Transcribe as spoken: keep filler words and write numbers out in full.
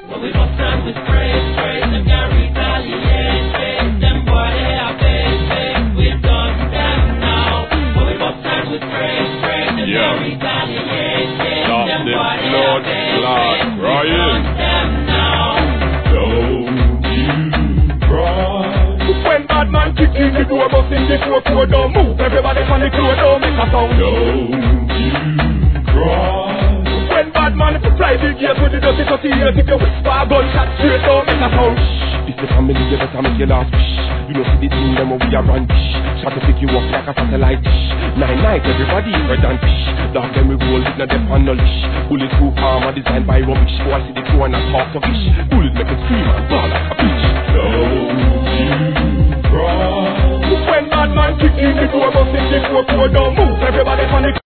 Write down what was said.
When we bust them with spray, spray, them can't retaliate, face. Them boy they are fake, fake. We done them now. When we bust them with spray, spray, them can't retaliate, face. Stop Them the boy they blood are fake, clot fake. We crying. done them now. Don't you cry. When bad man kick in the door, bust in the four four, don't move. Everybody on the floor, don't make a sound. Don't you cry. When bad man fly the gate with the dirty dirty ears, if you whisper a gunshot straight, don't make a sound. Shh, it's the family, you better make your last wish. You know see the team, them we are run. Shh, try to pick you up like a satellite dish. Nine night, everybody red and fish. Dog them we roll with no dep and no leash. Bulletproof armor designed by rubbish. So I see the crew and I talk of ish. Bullet make it scream and ball like a bitch. Don't you cry. When bad man kick in the door, bust in the four four, don't move. Everybody on the